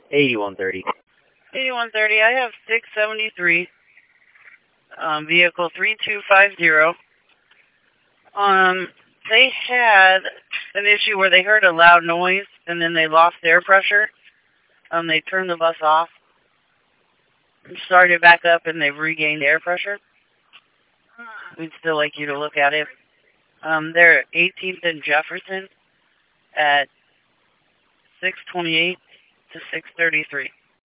8130. 8130, I have 673, vehicle 3250. They had an issue where they heard a loud noise and then they lost air pressure. They turned the bus off, started back up, and they've regained air pressure. We'd still like you to look at it. They're at 18th and Jefferson at 628 to 633.